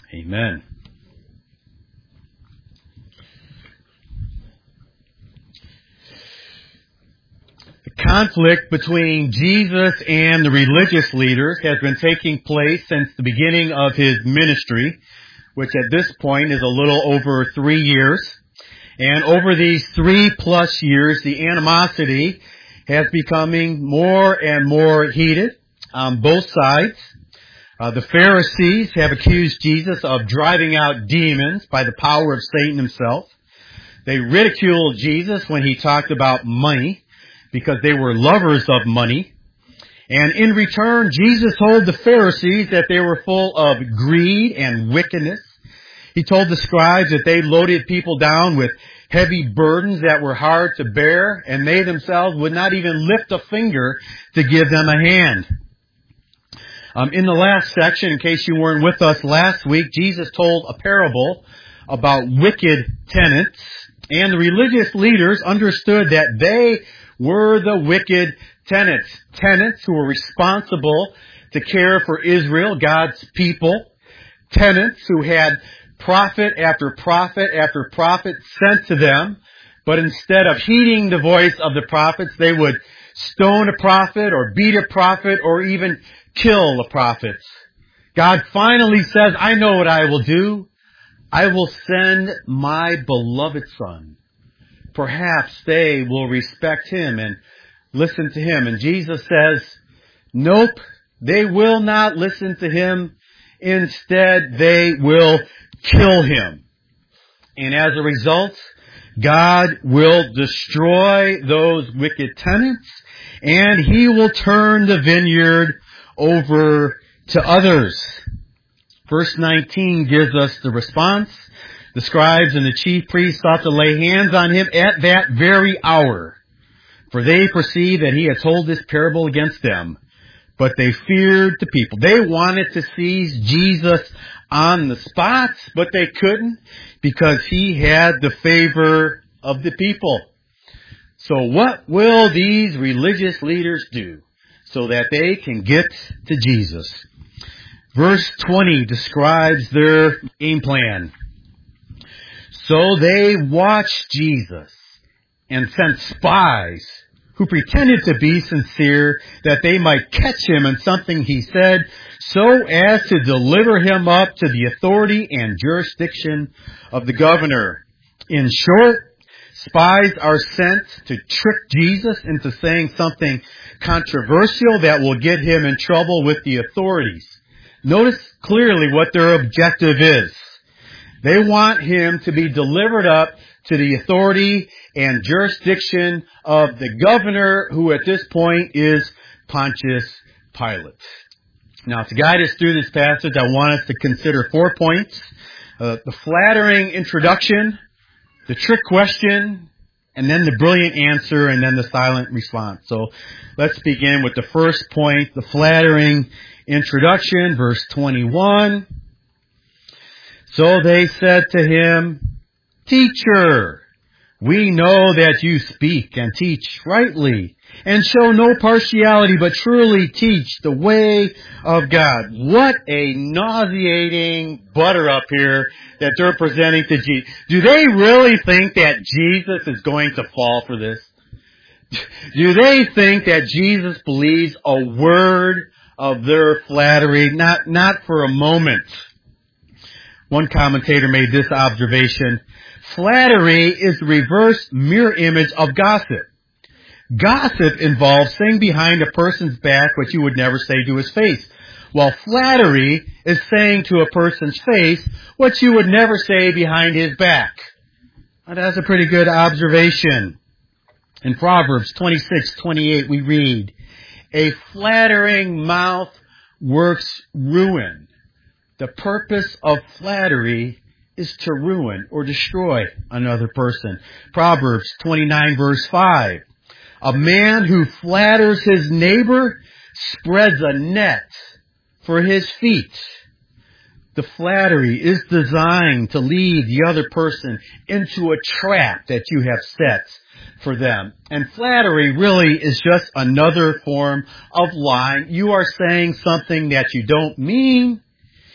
Amen. The conflict between Jesus and the religious leaders has been taking place since the beginning of his ministry, which at this point is a little over 3 years. And over these 3+ years, the animosity has becoming more and more heated on both sides. The Pharisees have accused Jesus of driving out demons by the power of Satan himself. They ridiculed Jesus when he talked about money because they were lovers of money. And in return, Jesus told the Pharisees that they were full of greed and wickedness. He told the scribes that they loaded people down with heavy burdens that were hard to bear, and they themselves would not even lift a finger to give them a hand. In the last section, in case you weren't with us last week, Jesus told a parable about wicked tenants, and the religious leaders understood that they were the wicked tenants who were responsible to care for Israel, God's people, tenants who had prophet after prophet after prophet sent to them, but instead of heeding the voice of the prophets, they would stone a prophet or beat a prophet or even kill the prophets. God finally says, I know what I will do. I will send my beloved Son. Perhaps they will respect him and listen to him. And Jesus says, nope, they will not listen to him. Instead, they will kill him. And as a result, God will destroy those wicked tenants, and he will turn the vineyard over to others. Verse 19 gives us the response. The scribes and the chief priests sought to lay hands on him at that very hour, for they perceived that he had told this parable against them. But they feared the people. They wanted to seize Jesus on the spot, but they couldn't because he had the favor of the people. So what will these religious leaders do so that they can get to Jesus? Verse 20 describes their game plan. So they watched Jesus and sent spies who pretended to be sincere that they might catch him in something he said, so as to deliver him up to the authority and jurisdiction of the governor. In short, spies are sent to trick Jesus into saying something controversial that will get him in trouble with the authorities. Notice clearly what their objective is. They want him to be delivered up to the authority and jurisdiction of the governor, who at this point is Pontius Pilate. Now, to guide us through this passage, I want us to consider 4 points. The flattering introduction, the trick question, and then the brilliant answer, and then the silent response. So let's begin with the first point, the flattering introduction, verse 21. So they said to him, Teacher, we know that you speak and teach rightly, and show no partiality, but truly teach the way of God. What a nauseating butter up here that they're presenting to Jesus. Do they really think that Jesus is going to fall for this? Do they think that Jesus believes a word of their flattery? Not for a moment. One commentator made this observation: flattery is the reverse mirror image of gossip. Gossip involves saying behind a person's back what you would never say to his face, while flattery is saying to a person's face what you would never say behind his back. Now, that's a pretty good observation. In Proverbs 26:28 we read, A flattering mouth works ruin. The purpose of flattery is to ruin or destroy another person. Proverbs 29 verse 5. A man who flatters his neighbor spreads a net for his feet. The flattery is designed to lead the other person into a trap that you have set for them. And flattery really is just another form of lying. You are saying something that you don't mean.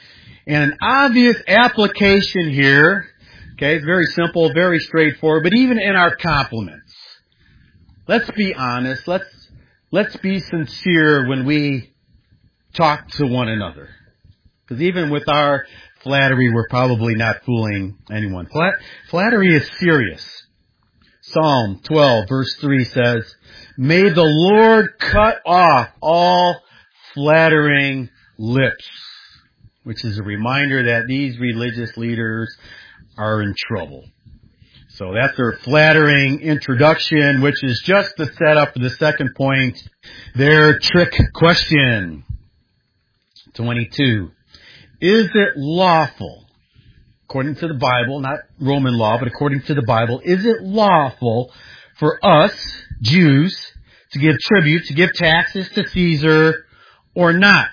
And an obvious application here, okay, it's very simple, very straightforward, but even in our compliments, let's be honest, let's be sincere when we talk to one another. Because even with our flattery, we're probably not fooling anyone. Flattery is serious. Psalm 12 verse 3 says, "May the Lord cut off all flattering lips," which is a reminder that these religious leaders are in trouble. So that's their flattering introduction, which is just the setup for the second point, their trick question. 22. Is it lawful, according to the Bible, not Roman law, but according to the Bible, is it lawful for us, Jews, to give tribute, to give taxes to Caesar or not?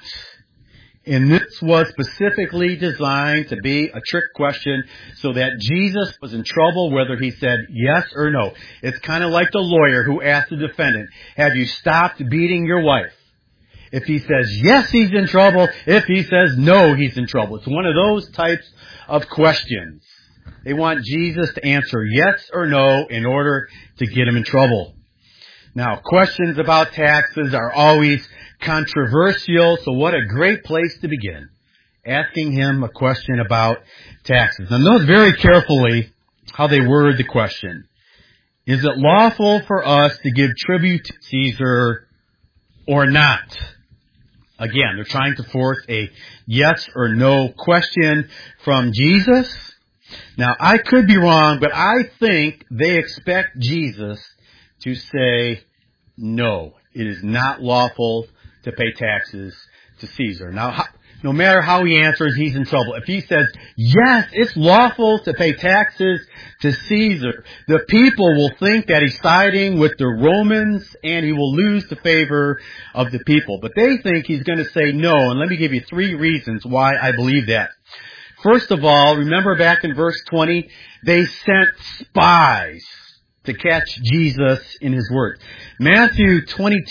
And this was specifically designed to be a trick question so that Jesus was in trouble whether he said yes or no. It's kind of like the lawyer who asked the defendant, "Have you stopped beating your wife?" If he says yes, he's in trouble. If he says no, he's in trouble. It's one of those types of questions. They want Jesus to answer yes or no in order to get him in trouble. Now, questions about taxes are always controversial, so what a great place to begin. Asking him a question about taxes. Now, note very carefully how they word the question. Is it lawful for us to give tribute to Caesar or not? Again, they're trying to force a yes or no question from Jesus. Now, I could be wrong, but I think they expect Jesus to say, no, it is not lawful to pay taxes to Caesar. Now, no matter how he answers, he's in trouble. If he says, yes, it's lawful to pay taxes to Caesar, the people will think that he's siding with the Romans and he will lose the favor of the people. But they think he's going to say no, and let me give you 3 reasons why I believe that. First of all, remember back in verse 20, they sent spies to catch Jesus in his words. Matthew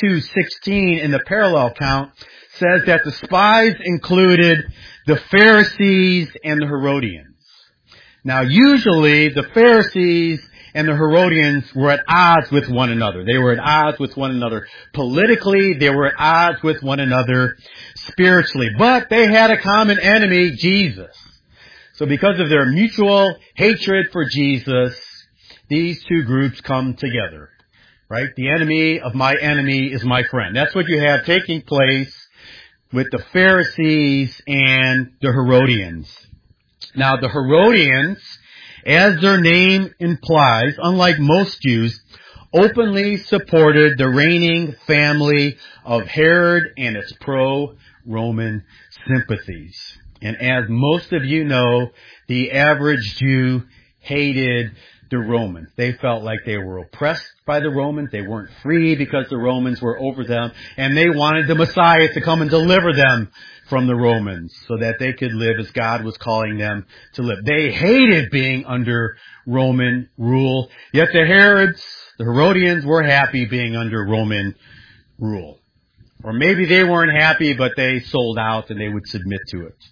22:16 in the parallel account says that the spies included the Pharisees and the Herodians. Now, usually the Pharisees and the Herodians were at odds with one another. They were at odds with one another politically. They were at odds with one another spiritually. But they had a common enemy, Jesus. So because of their mutual hatred for Jesus, these 2 groups come together, right? The enemy of my enemy is my friend. That's what you have taking place with the Pharisees and the Herodians. Now, the Herodians, as their name implies, unlike most Jews, openly supported the reigning family of Herod and its pro-Roman sympathies. And as most of you know, the average Jew hated the Romans. They felt like they were oppressed by the Romans. They weren't free because the Romans were over them. And they wanted the Messiah to come and deliver them from the Romans so that they could live as God was calling them to live. They hated being under Roman rule. Yet the Herodians were happy being under Roman rule. Or maybe they weren't happy, but they sold out and they would submit to it.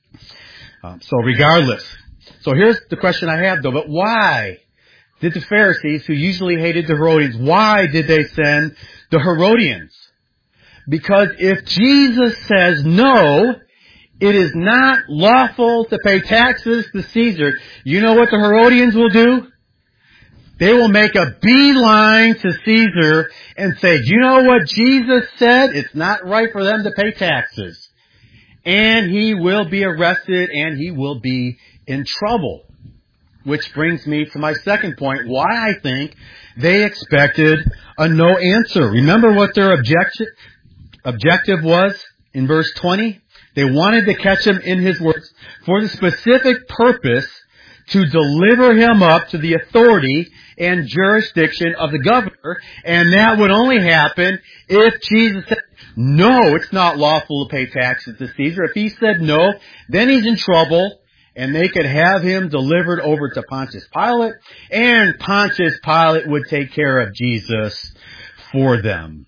So regardless. So here's the question I have though, but why did the Pharisees, who usually hated the Herodians, why did they send the Herodians? Because if Jesus says no, it is not lawful to pay taxes to Caesar, you know what the Herodians will do? They will make a beeline to Caesar and say, do you know what Jesus said? It's not right for them to pay taxes. And he will be arrested and he will be in trouble. Which brings me to my second point, why I think they expected a no answer. Remember what their objective was in verse 20? They wanted to catch him in his words for the specific purpose to deliver him up to the authority and jurisdiction of the governor, and that would only happen if Jesus said, no, it's not lawful to pay taxes to Caesar. If he said no, then he's in trouble, and they could have him delivered over to Pontius Pilate, and Pontius Pilate would take care of Jesus for them.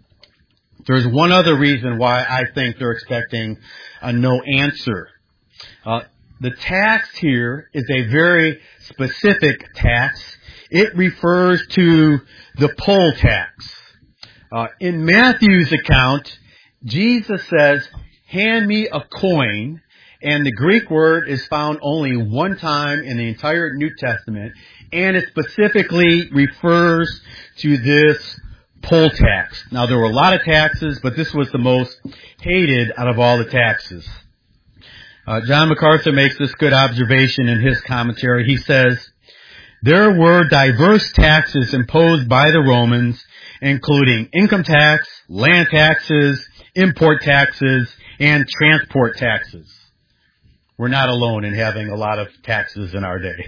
There's one other reason why I think they're expecting a no answer. The tax here is a very specific tax. It refers to the poll tax. In Matthew's account, Jesus says, "Hand me a coin," and the Greek word is found only one time in the entire New Testament, and it specifically refers to this poll tax. Now, there were a lot of taxes, but this was the most hated out of all the taxes. John MacArthur makes this good observation in his commentary. He says, "There were diverse taxes imposed by the Romans, including income tax, land taxes, import taxes, and transport taxes." We're not alone in having a lot of taxes in our day.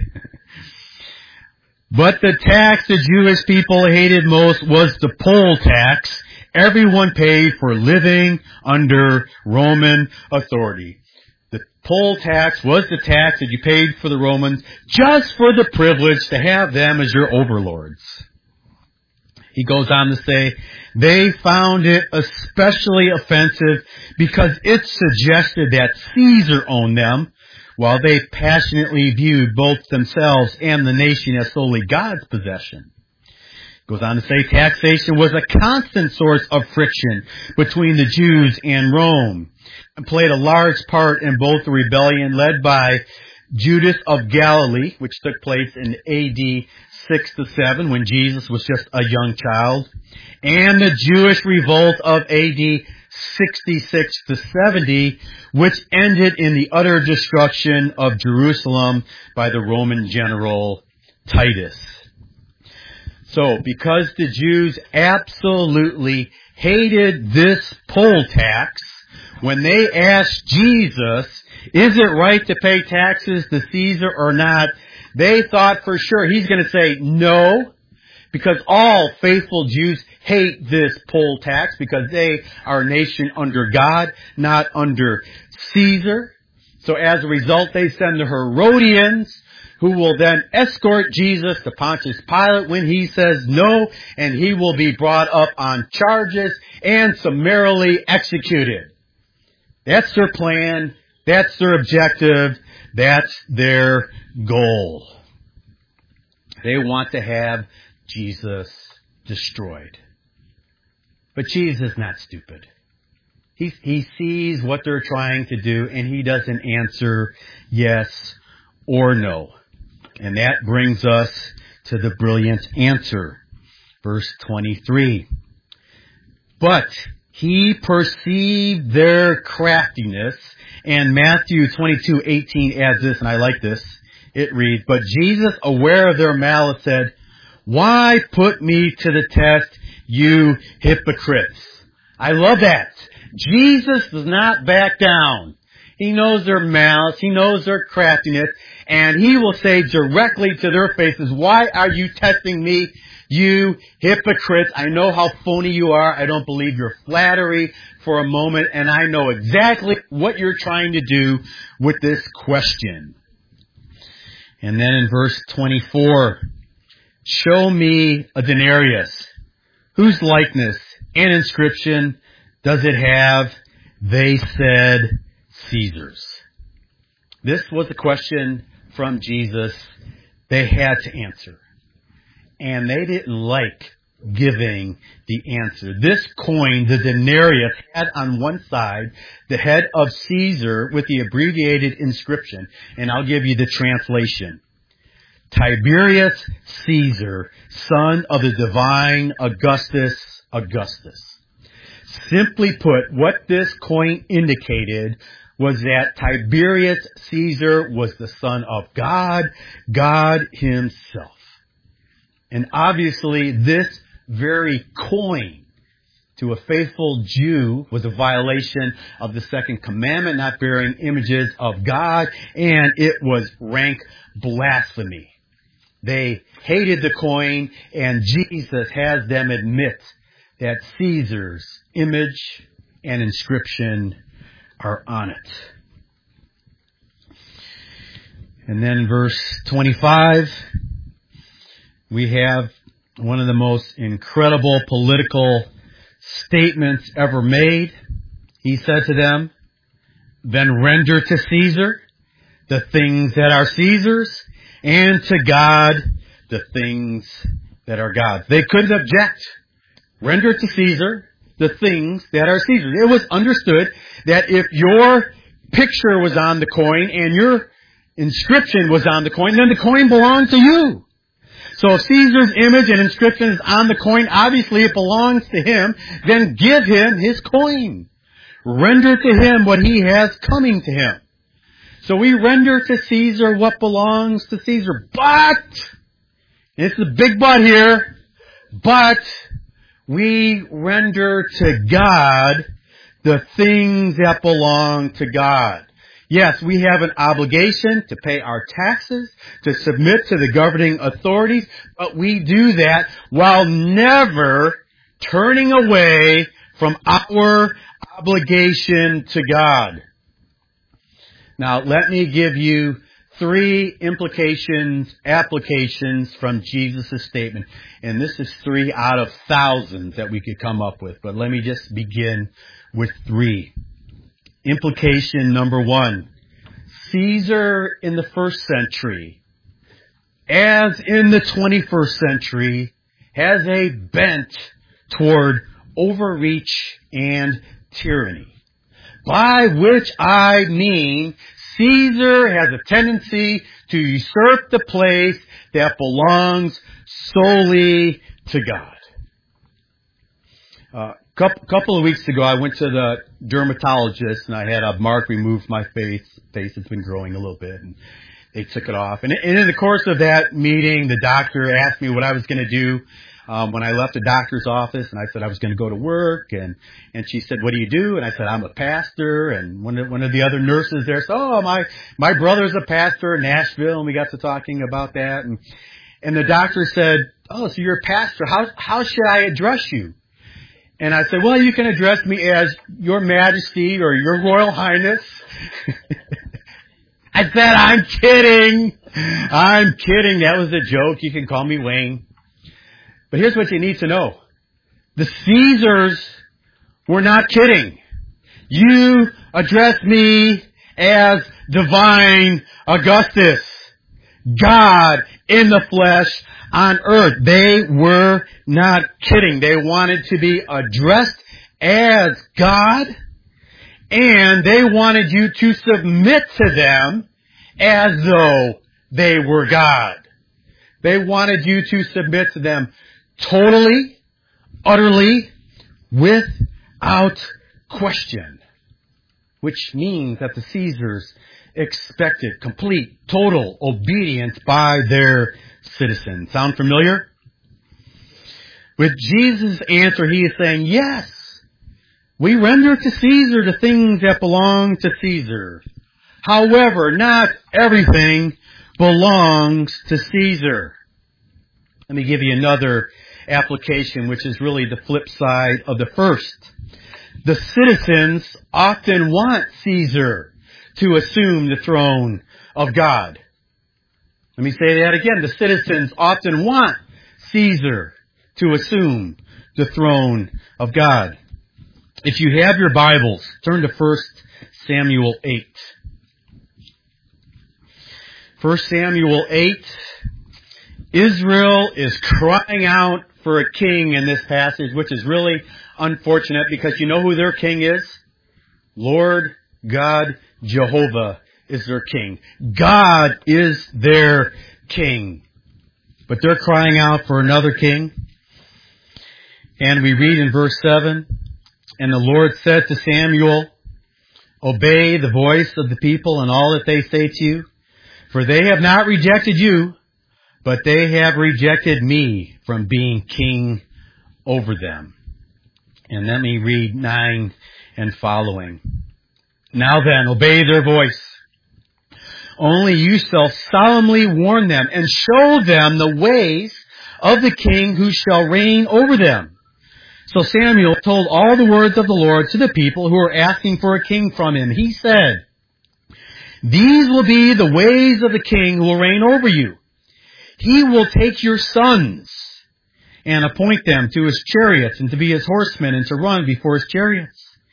But the tax the Jewish people hated most was the poll tax everyone paid for living under Roman authority. The poll tax was the tax that you paid for the Romans just for the privilege to have them as your overlords. He goes on to say, they found it especially offensive because it suggested that Caesar owned them, while they passionately viewed both themselves and the nation as solely God's possession. Goes on to say taxation was a constant source of friction between the Jews and Rome, and played a large part in both the rebellion led by Judas of Galilee, which took place in AD 6 to 7 when Jesus was just a young child, and the Jewish revolt of AD 66 to 70, which ended in the utter destruction of Jerusalem by the Roman general Titus. So, because the Jews absolutely hated this poll tax, when they asked Jesus, is it right to pay taxes to Caesar or not, they thought for sure he's going to say no, because all faithful Jews hate this poll tax because they are a nation under God, not under Caesar. So as a result, they send the Herodians, who will then escort Jesus to Pontius Pilate when he says no, and he will be brought up on charges and summarily executed. That's their plan. That's their objective. That's their goal. They want to have Jesus destroyed. But Jesus is not stupid. He sees what they're trying to do, and he doesn't answer yes or no. And that brings us to the brilliant answer. Verse 23. But he perceived their craftiness, and Matthew 22:18 adds this, and I like this. It reads, but Jesus, aware of their malice, said, why put me to the test, you hypocrites? I love that. Jesus does not back down. He knows their malice. He knows their craftiness. And he will say directly to their faces, why are you testing me, you hypocrites? I know how phony you are. I don't believe your flattery for a moment. And I know exactly what you're trying to do with this question. And then in verse 24, show me a denarius. Whose likeness and inscription does it have? They said, Caesar's. This was a question from Jesus they had to answer. And they didn't like giving the answer. This coin, the denarius, had on one side the head of Caesar with the abbreviated inscription. And I'll give you the translation. Tiberius Caesar, son of the divine Augustus. Simply put, what this coin indicated was that Tiberius Caesar was the son of God, God himself. And obviously this very coin to a faithful Jew was a violation of the second commandment, not bearing images of God, and it was rank blasphemy. They hated the coin, and Jesus has them admit that Caesar's image and inscription are on it. And then in verse 25, we have one of the most incredible political statements ever made. He said to them, then render to Caesar the things that are Caesar's, and to God the things that are God's. They couldn't object. Render to Caesar the things that are Caesar's. It was understood that if your picture was on the coin and your inscription was on the coin, then the coin belonged to you. So if Caesar's image and inscription is on the coin, obviously it belongs to him. Then give him his coin. Render to him what he has coming to him. So we render to Caesar what belongs to Caesar. But, and it's the big but here, but we render to God the things that belong to God. Yes, we have an obligation to pay our taxes, to submit to the governing authorities, but we do that while never turning away from our obligation to God. Now, let me give you 3 applications from Jesus' statement. And this is 3 out of thousands that we could come up with. But let me just begin with 3. Implication number 1. Caesar in the 1st century, as in the 21st century, has a bent toward overreach and tyranny. By which I mean Caesar has a tendency to usurp the place that belongs solely to God. Couple of weeks ago, I went to the dermatologist and I had a mark removed from my face. Face has been growing a little bit, and they took it off. And in the course of that meeting, the doctor asked me what I was going to do when I left the doctor's office, and I said I was going to go to work. And she said, "What do you do?" And I said, "I'm a pastor." And one of the other nurses there said, "Oh, my brother's a pastor in Nashville," and we got to talking about that. And the doctor said, "Oh, so you're a pastor? How should I address you?" And I said, "Well, you can address me as Your Majesty or Your Royal Highness." I said, "I'm kidding. I'm kidding. That was a joke. You can call me Wayne." But here's what you need to know. The Caesars were not kidding. You address me as Divine Augustus, God in the flesh on earth. They were not kidding. They wanted to be addressed as God, and they wanted you to submit to them as though they were God. They wanted you to submit to them totally, utterly, without question. Which means that the Caesars expected complete, total obedience by their citizens. Sound familiar? With Jesus' answer, he is saying, yes, we render to Caesar the things that belong to Caesar. However, not everything belongs to Caesar. Let me give you another application, which is really the flip side of the first. The citizens often want Caesar to assume the throne of God. Let me say that again. The citizens often want Caesar to assume the throne of God. If you have your Bibles, turn to 1 Samuel 8. 1 Samuel 8. Israel is crying out for a king in this passage, which is really unfortunate because you know who their king is? Lord God Jehovah is their king. God is their king. But they're crying out for another king. And we read in verse 7, "And the Lord said to Samuel, obey the voice of the people and all that they say to you, for they have not rejected you, but they have rejected me from being king over them." And let me read 9 and following. "Now then, obey their voice. Only you shall solemnly warn them and show them the ways of the king who shall reign over them." So Samuel told all the words of the Lord to the people who were asking for a king from him. He said, "These will be the ways of the king who will reign over you. He will take your sons and appoint them to his chariots and to be his horsemen and to run before his chariots.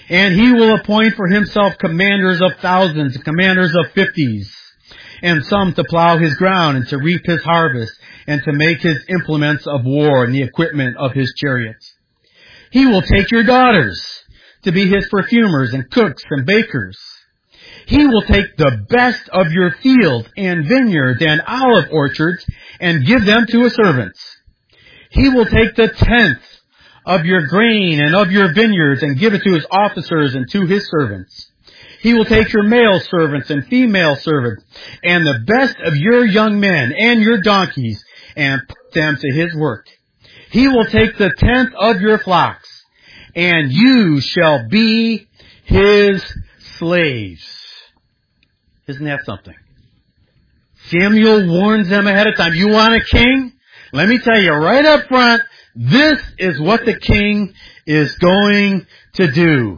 And he will appoint for himself commanders of thousands, commanders of 50s, and some to plow his ground and to reap his harvest and to make his implements of war and the equipment of his chariots. He will take your daughters to be his perfumers and cooks and bakers. He will take the best of your fields and vineyards and olive orchards and give them to his servants. He will take the tenth of your grain and of your vineyards and give it to his officers and to his servants. He will take your male servants and female servants and the best of your young men and your donkeys and put them to his work. He will take the tenth of your flocks, and you shall be his slaves. Isn't that something? Samuel warns them ahead of time. You want a king? Let me tell you right up front, this is what the king is going to do.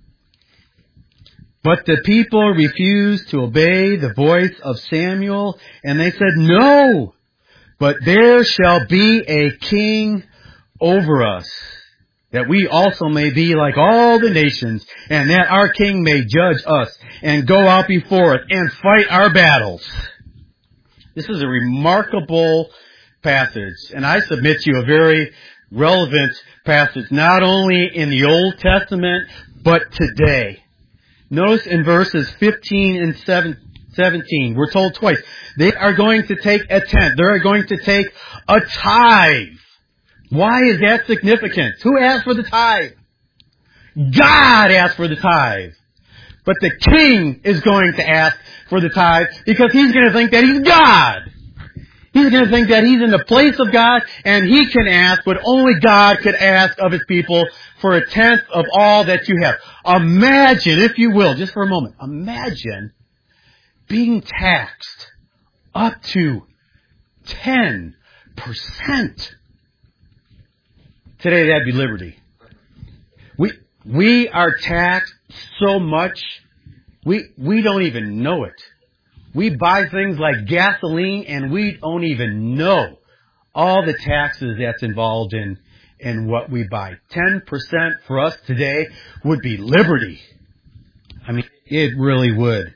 But the people refused to obey the voice of Samuel, and they said, no, but there shall be a king over us, that we also may be like all the nations, and that our king may judge us and go out before us and fight our battles. This is a remarkable passage, and I submit to you a very relevant passage, not only in the Old Testament, but today. Notice in verses 15 and 17, we're told twice, they are going to take a tenth. They are going to take a tithe. Why is that significant? Who asked for the tithe? God asked for the tithe. But the king is going to ask for the tithe because he's going to think that he's God. He's going to think that he's in the place of God, and he can ask what only God could ask of his people for a tenth of all that you have. Imagine, if you will, just for a moment, imagine being taxed up to 10%. Today that'd be liberty. We are taxed so much, we don't even know it. We buy things like gasoline and we don't even know all the taxes that's involved in what we buy. 10% for us today would be liberty. I mean, it really would.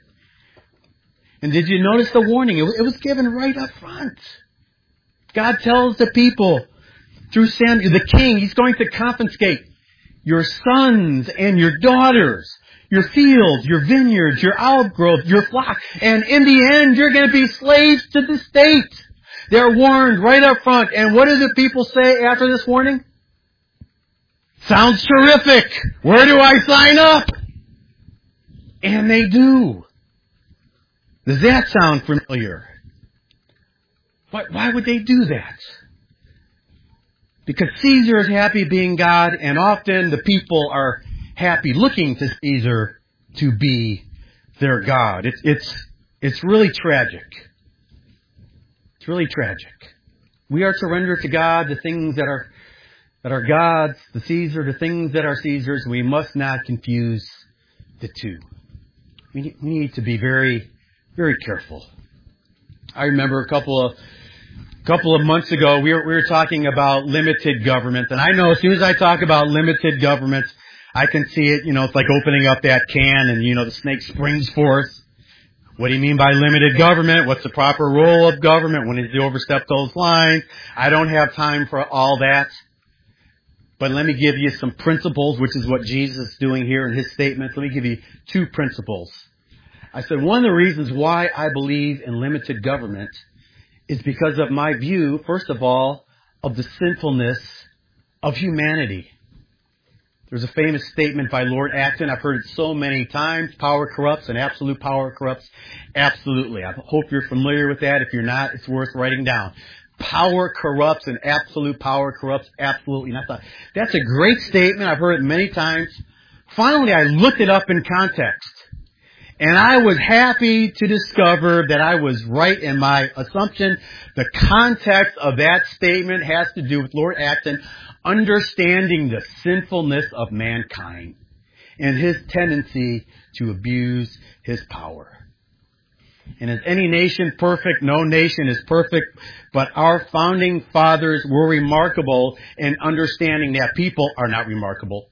And did you notice the warning? It was given right up front. God tells the people through Samuel, the king, he's going to confiscate your sons and your daughters, your fields, your vineyards, your olive groves, your flock. And in the end, you're going to be slaves to the state. They're warned right up front. And what do the people say after this warning? Sounds terrific. Where do I sign up? And they do. Does that sound familiar? Why would they do that? Because Caesar is happy being God, and often the people are happy looking to Caesar to be their God. It's really tragic. It's really tragic. We are to render to God the things that are God's, the Caesar, the things that are Caesar's. We must not confuse the two. We need to be very, very careful. I remember a couple of months ago, we were talking about limited government. And I know as soon as I talk about limited government, I can see it, it's like opening up that can and, the snake springs forth. What do you mean by limited government? What's the proper role of government? When did you overstep those lines? I don't have time for all that. But let me give you some principles, which is what Jesus is doing here in his statements. Let me give you 2 principles. I said one of the reasons why I believe in limited government is because of my view, first of all, of the sinfulness of humanity. There's a famous statement by Lord Acton. I've heard it so many times. Power corrupts and absolute power corrupts absolutely. I hope you're familiar with that. If you're not, it's worth writing down. Power corrupts and absolute power corrupts absolutely. And I thought, that's a great statement. I've heard it many times. Finally, I looked it up in context. And I was happy to discover that I was right in my assumption. The context of that statement has to do with Lord Acton understanding the sinfulness of mankind and his tendency to abuse his power. And is any nation perfect? No nation is perfect. But our founding fathers were remarkable in understanding that people are not remarkable.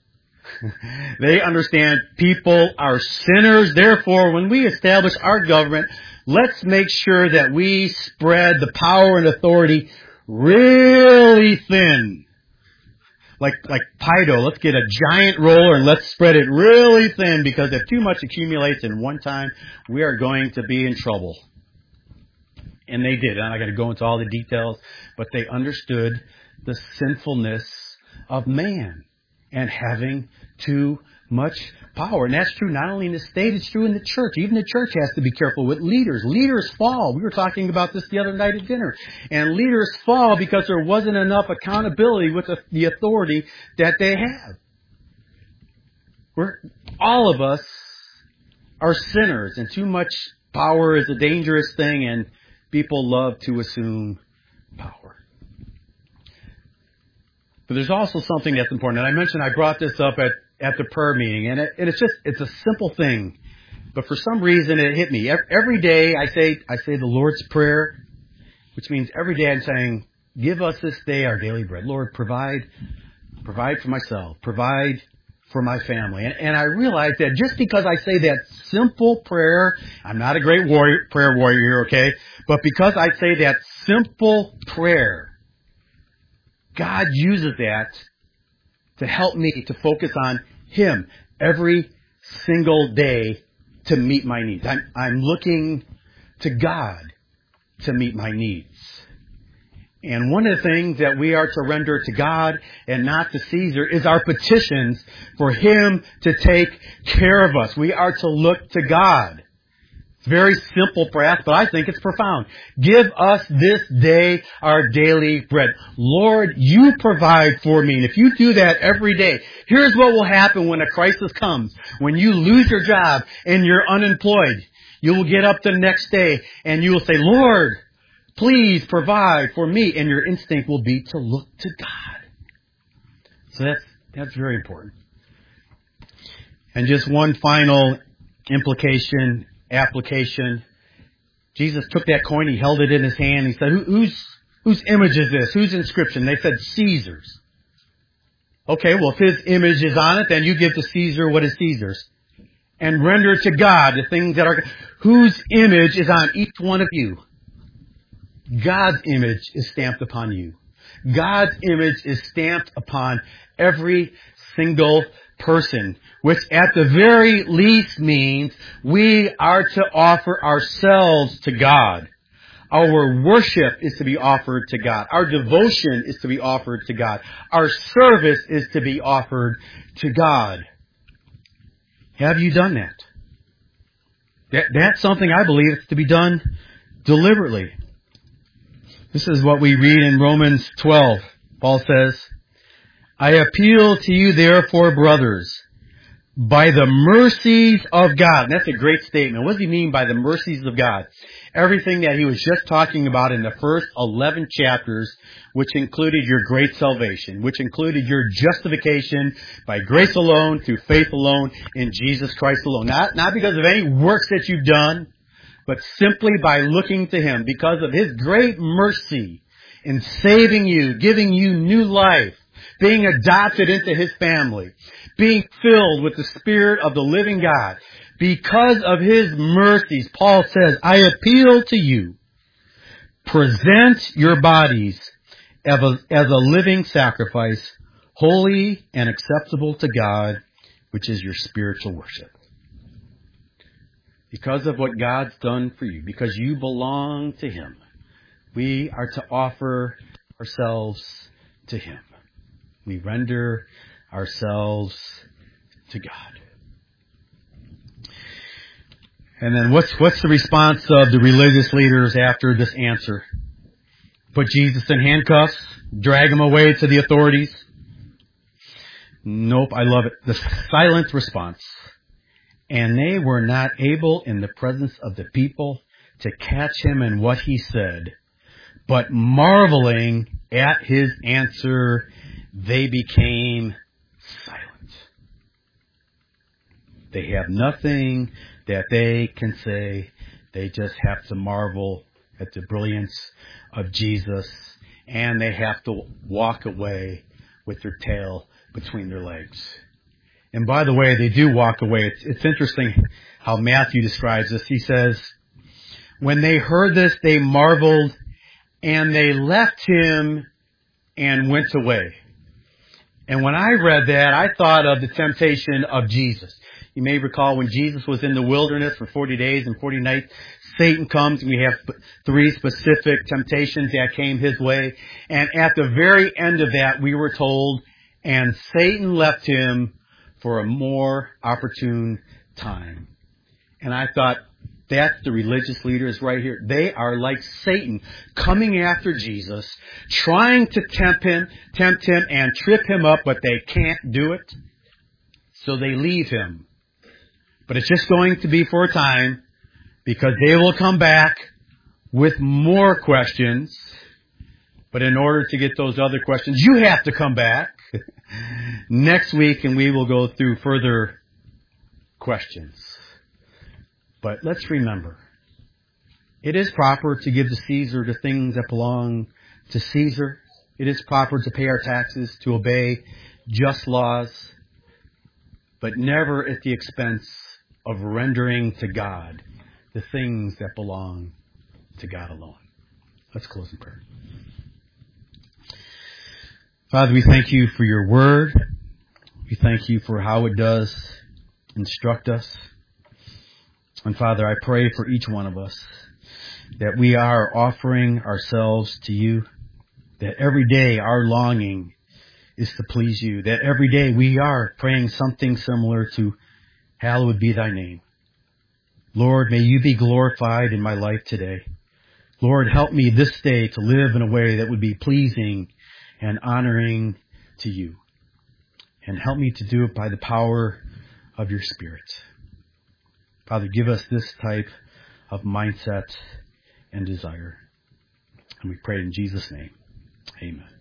They understand people are sinners. Therefore, when we establish our government, let's make sure that we spread the power and authority really thin. Like Play-Doh, let's get a giant roller and let's spread it really thin, because if too much accumulates in one time, we are going to be in trouble. And they did. I'm not going to go into all the details, but they understood the sinfulness of man and having too much power. And that's true not only in the state, it's true in the church. Even the church has to be careful with leaders. Leaders fall. We were talking about this the other night at dinner. And leaders fall because there wasn't enough accountability with the authority that they have. All of us are sinners, and too much power is a dangerous thing, and people love to assume power. But there's also something that's important. And I mentioned I brought this up at the prayer meeting. And it's a simple thing. But for some reason it hit me. Every day I say the Lord's Prayer, which means every day I'm saying, give us this day our daily bread. Lord, provide for myself. Provide for my family. And I realized that just because I say that simple prayer, I'm not a great prayer warrior here, okay? But because I say that simple prayer, God uses that to help me to focus on Him every single day to meet my needs. I'm looking to God to meet my needs. And one of the things that we are to render to God and not to Caesar is our petitions for Him to take care of us. We are to look to God. It's very simple perhaps, but I think it's profound. Give us this day our daily bread. Lord, you provide for me. And if you do that every day, here's what will happen when a crisis comes. When you lose your job and you're unemployed, you will get up the next day and you will say, Lord, please provide for me. And your instinct will be to look to God. So that's very important. And just one final application. Jesus took that coin, he held it in his hand, he said, whose image is this? Whose inscription? They said, Caesar's. Okay, well, if his image is on it, then you give to Caesar what is Caesar's. And render to God the things that are... Whose image is on each one of you? God's image is stamped upon you. God's image is stamped upon every single person, which at the very least means we are to offer ourselves to God. Our worship is to be offered to God. Our devotion is to be offered to God. Our service is to be offered to God. Have you done that? That's something I believe is to be done deliberately. This is what we read in Romans 12. Paul says, I appeal to you, therefore, brothers, by the mercies of God. And that's a great statement. What does he mean by the mercies of God? Everything that he was just talking about in the first 11 chapters, which included your great salvation, which included your justification by grace alone, through faith alone, in Jesus Christ alone. Not because of any works that you've done, but simply by looking to Him, because of His great mercy in saving you, giving you new life, being adopted into His family, being filled with the Spirit of the living God. Because of His mercies, Paul says, I appeal to you, present your bodies as a living sacrifice, holy and acceptable to God, which is your spiritual worship. Because of what God's done for you, because you belong to Him, we are to offer ourselves to Him. We render ourselves to God. And then what's the response of the religious leaders after this answer? Put Jesus in handcuffs? Drag Him away to the authorities? Nope, I love it. The silent response. And they were not able in the presence of the people to catch Him in what He said, but marveling at His answer, they became silent. They have nothing that they can say. They just have to marvel at the brilliance of Jesus, and they have to walk away with their tail between their legs. And by the way, they do walk away. It's interesting how Matthew describes this. He says, when they heard this, they marveled, and they left him and went away. And when I read that, I thought of the temptation of Jesus. You may recall when Jesus was in the wilderness for 40 days and 40 nights, Satan comes, and we have 3 specific temptations that came his way. And at the very end of that, we were told, and Satan left him for a more opportune time. And I thought, that's the religious leaders right here. They are like Satan, coming after Jesus, trying to tempt him and trip him up, but they can't do it. So they leave him. But it's just going to be for a time, because they will come back with more questions. But in order to get those other questions, you have to come back next week, and we will go through further questions. But let's remember, it is proper to give to Caesar the things that belong to Caesar. It is proper to pay our taxes, to obey just laws, but never at the expense of rendering to God the things that belong to God alone. Let's close in prayer. Father, we thank you for your word. We thank you for how it does instruct us. And Father, I pray for each one of us that we are offering ourselves to you, that every day our longing is to please you, that every day we are praying something similar to hallowed be thy name. Lord, may you be glorified in my life today. Lord, help me this day to live in a way that would be pleasing and honoring to you. And help me to do it by the power of your Spirit. Father, give us this type of mindset and desire. And we pray in Jesus' name. Amen.